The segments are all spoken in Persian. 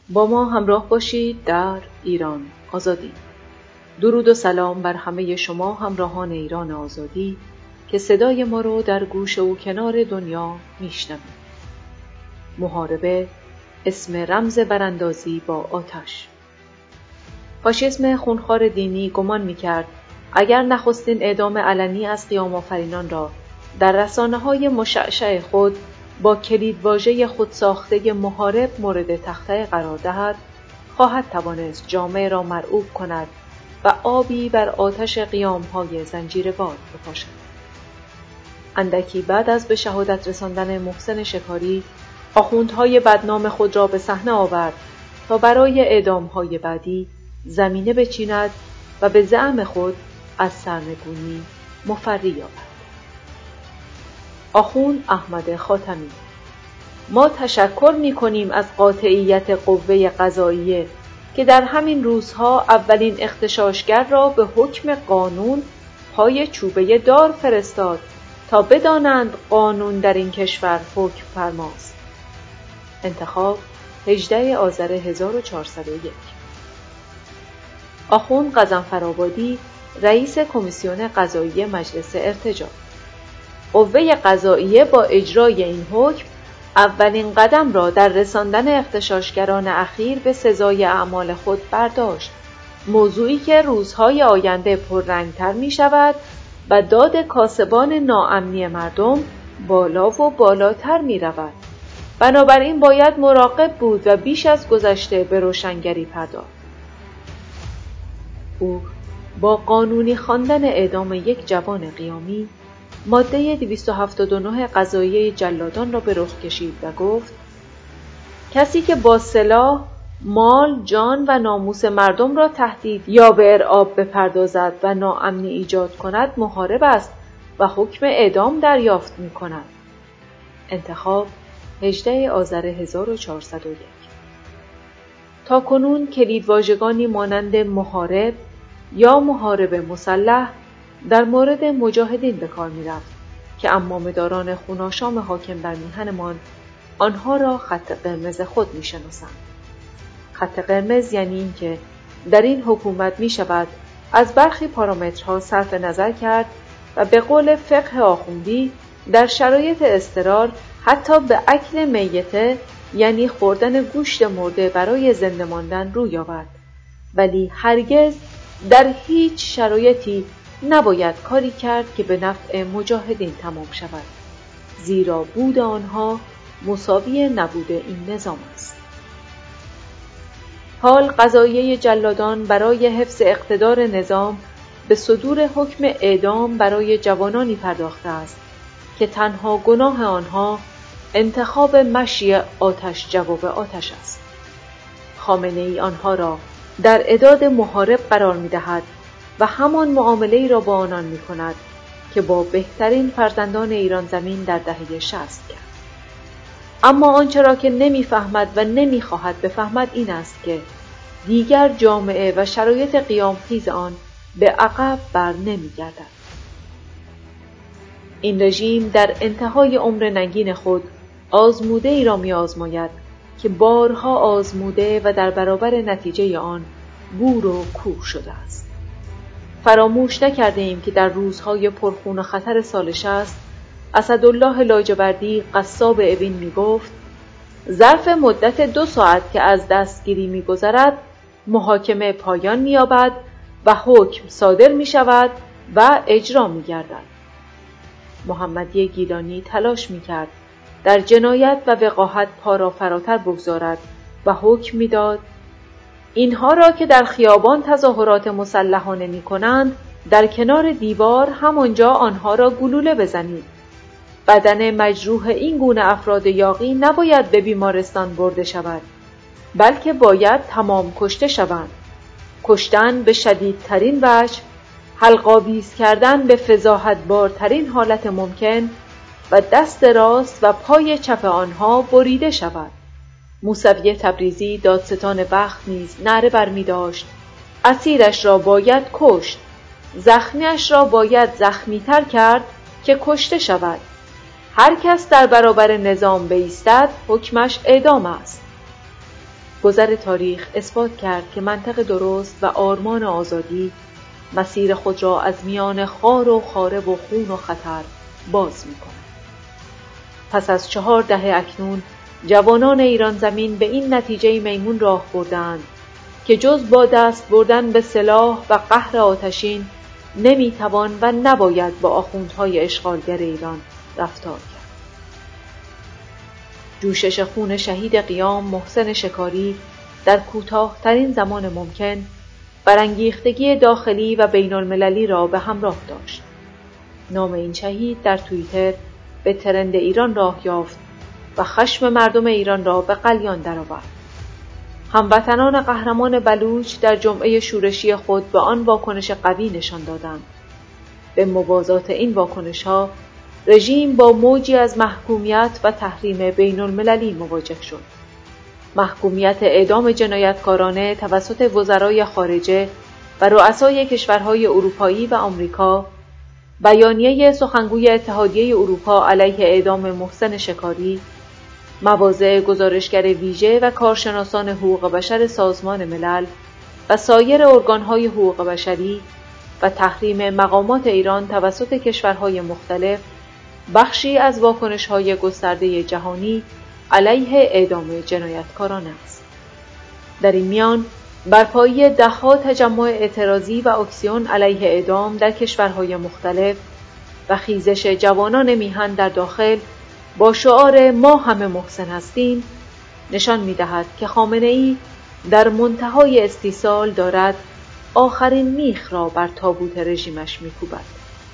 با ما همراه باشید در ایران آزادی. درود و سلام بر همه شما همراهان ایران آزادی که صدای ما رو در گوشه و کنار دنیا میشنوید. محاربه، اسم رمز براندازی با آتش. فاشیسم خونخوار دینی گمان میکرد اگر نخستین اعدام علنی از قیام آفرینان را در رسانه‌های مشعشع خود با کلیدواژه خودساخته محارب مورد تخته قرار دهد، خواهد توانست جامعه را مرعوب کند و آبی بر آتش قیام‌های زنجیروار بپاشد. اندکی بعد از به شهادت رساندن محسن شکاری، آخوندهای بدنام خود را به صحنه آورد تا برای اعدام‌های بعدی زمینه بچیند و به زعم خود از سرنگونی مفری یابد. آخوند احمد خاتمی: ما تشکر می‌کنیم از قاطعیت قوه قضاییه که در همین روزها اولین اغتشاشگر را به حکم قانون پای چوبه دار فرستاد تا بدانند قانون در این کشور حکم فرماست. انتخاب 18 آذر 1401. آخوند غضنفرآبادی، رئیس کمیسیون قضایی مجلس ارتجاع: قوه قضاییه با اجرای این حکم اولین قدم را در رساندن اغتشاشگران اخیر به سزای اعمال خود برداشت، موضوعی که روزهای آینده پررنگتر می شود و داد کاسبان ناامنی مردم بالا و بالاتر می رود. بنابراین باید مراقب بود و بیش از گذشته به روشنگری پرداخت. او با قانونی خواندن اعدام یک جوان قیامی، ماده 279 قضاییه جلادان را به رخ کشید و گفت: کسی که با سلاح، مال، جان و ناموس مردم را تهدید یا به ارعاب بپردازد و ناامنی ایجاد کند محارب است و حکم اعدام دریافت می‌کند. انتخاب 18 آذر 1401. تاکنون کلیدواژگانی مانند محارب یا محارب مسلح در مورد مجاهدین به کار می‌رفت که عمامه‌داران خوناشام حاکم بر میهنمان آنها را خط قرمز خود می‌شناسند. خط قرمز یعنی این که در این حکومت می‌شود از برخی پارامترها صرف نظر کرد و به قول فقه آخوندی در شرایط اضطرار حتی به اکل میته یعنی خوردن گوشت مرده برای زنده ماندن روی آورد، ولی هرگز در هیچ شرایطی نباید کاری کرد که به نفع مجاهدین تمام شود، زیرا بود آنها مساوی نبود این نظام است. حال قضاییه جلادان برای حفظ اقتدار نظام به صدور حکم اعدام برای جوانانی پرداخته است که تنها گناه آنها انتخاب مشی آتش جواب آتش است. خامنه‌ای آنها را در اعداد محارب قرار می‌دهد و همان معامله‌ای را با آنان می‌کند که با بهترین فرزندان ایران زمین در دهه 60 کرد. اما آنچه را که نمی‌فهمد و نمی‌خواهد بفهمد این است که دیگر جامعه و شرایط قیام‌خیز آن به عقب بر نمی‌گردد. این رژیم در انتهای عمر ننگین خود آزموده ای را می‌آزماید که بارها آزموده و در برابر نتیجه آن بور و کور شده است. فراموش نکرده ایم که در روزهای پرخون و خطر سال 60 اسدالله لاجوردی قصاب اوین می‌گفت: ظرف مدت 2 ساعت که از دستگیری می‌گذرد محاکمه پایان می‌یابد و حکم صادر می‌شود و اجرا می‌گردد. محمدی گیلانی تلاش می‌کرد در جنایت و وقاحت پا را فراتر بگذارد و حکم می‌داد: اینها را که در خیابان تظاهرات مسلحانه می‌کنند در کنار دیوار همانجا آنها را گلوله بزنید. بدن مجروح این گونه افراد یاغی نباید به بیمارستان برده شود، بلکه باید تمام کشته شوند. کشتن به شدیدترین وجه، حلق‌آویز کردن به فضاحت‌بارترین حالت ممکن و دست راست و پای چپ آنها بریده شود. موسوی تبریزی دادستان بخت نیز نعره برمی‌داشت: اسیرش را باید کشت، زخمیش را باید زخمی‌تر کرد که کشته شود. هر کس در برابر نظام بایستد حکمش اعدام است. گذر تاریخ اثبات کرد که منطق درست و آرمان آزادی مسیر خود را از میان خار و خارب و خون و خطر باز می‌کند. پس از 4 دهه اکنون جوانان ایران زمین به این نتیجه میمون راه بردند که جز با دست بردن به سلاح و قهر آتشین نمیتوان و نباید با آخوندهای اشغالگر ایران رفتار کرد. جوشش خون شهید قیام محسن شکاری در کوتاه‌ترین زمان ممکن برانگیختگی داخلی و بین‌المللی را به همراه داشت. نام این شهید در توییتر به ترند ایران راه یافت و خشم مردم ایران را به غلیان درآورد. هموطنان قهرمان بلوچ در جمعه شورشی خود به آن واکنش قوی نشان دادند. به موازات این واکنش‌ها، رژیم با موجی از محکومیت و تحریم بین‌المللی مواجه شد. محکومیت اعدام جنایتکارانه توسط وزرای خارجه و رؤسای کشورهای اروپایی و آمریکا، بیانیه سخنگوی اتحادیه اروپا علیه اعدام محسن شکاری، مواضع گزارشگر ویژه و کارشناسان حقوق بشر سازمان ملل و سایر ارگانهای حقوق بشری و تحریم مقامات ایران توسط کشورهای مختلف بخشی از واکنش‌های گسترده جهانی علیه اعدام جنایتکاران است. در این میان برپایی ده‌ها تجمع اعتراضی و اکسیون علیه اعدام در کشورهای مختلف و خیزش جوانان میهن در داخل با شعار ما همه محسن هستیم نشان می‌دهد که خامنه‌ای در منتهای استیصال دارد آخرین میخ را بر تابوت رژیمش می‌کوبد.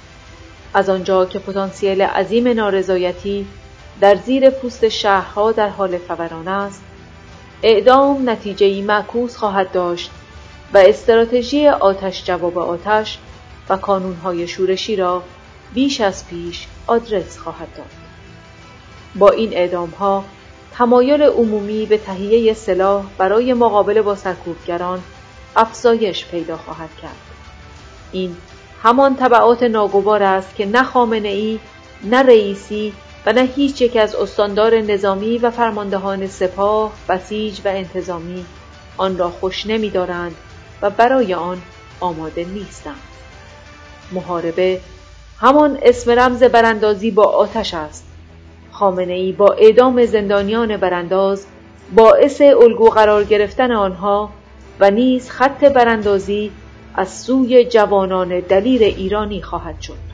از آنجا که پتانسیل عظیم نارضایتی در زیر پوست شهرها در حال فوران است، اعدام نتیجه‌ای معکوس خواهد داشت و استراتژی آتش جواب آتش و کانون‌های شورشی را بیش از پیش آدرس خواهد داد. با این اعدام‌ها تمایل عمومی به تهیه سلاح برای مقابله با سرکوبگران افزایش پیدا خواهد کرد. این همان تبعات ناگوار است که نه خامنه‌ای، نه رئیسی و نه هیچ یک از استاندار نظامی و فرماندهان سپاه، بسیج و انتظامی آن را خوش نمی‌دارند و برای آن آماده نیستند. محاربه همان اسم رمز براندازی با آتش است. خامنه‌ای با اعدام زندانیان برانداز باعث الگو قرار گرفتن آنها و نیز خط براندازی از سوی جوانان دلیر ایرانی خواهد شد.